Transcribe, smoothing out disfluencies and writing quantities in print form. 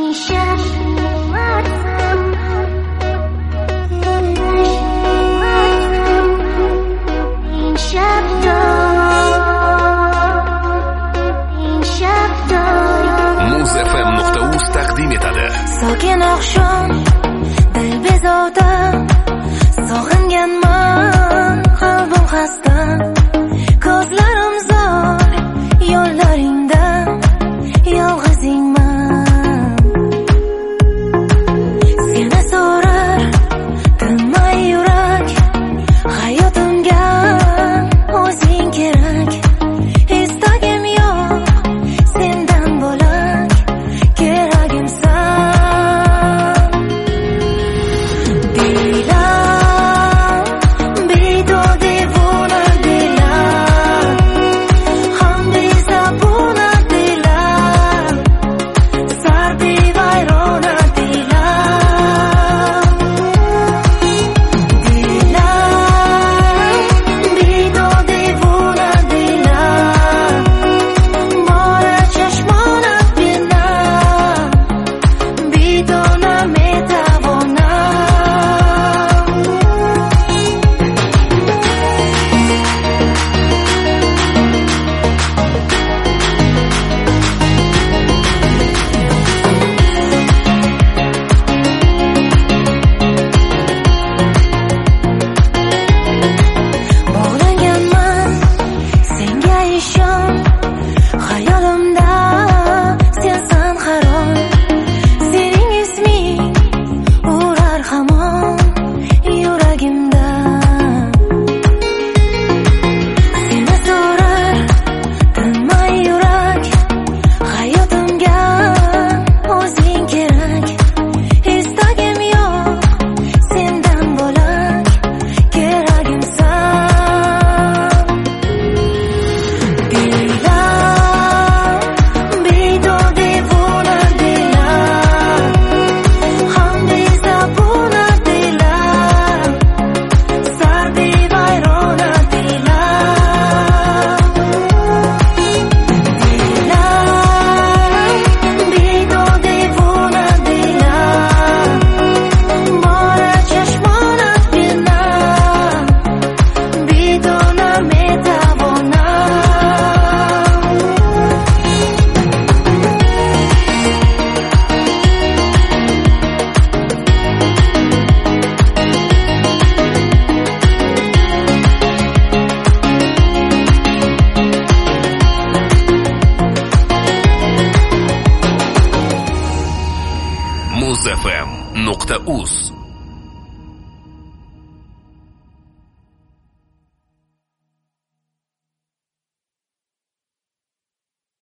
Muz.fm.uz taqdim etadi. Sokin oqshom, dil bezovta, sog'inganman, qalbim xasta, ko'zlarim zo'r, yo'llaringda yolg'izingman. Seni so'rar, tinmay yurak, hayotimga o'zing kerak. Istagim yo'q, sendan bo'lak, keragimsan. Dilam, betob devona dilam, ham bezabona dilam, sardi vayrona dilam. Dilam, betob devona dilam, mora chashmona bilan, bedona metavona. Bog'langanman senga ishon, xayolimda sensan harom. Sening isming urar hamon yuragimda. Seni so'rar, tinmay yurak, hayotimga o'zing kerak. Istagim yo'q, sendan bo'lak, keragimsan. Dilam, betob devona dilam, ham bezabona dilam, sardi vayrona dilam. Dilam, betob devona dilam, mora chashmona bilan, bedona metavona. Muz.fm.uz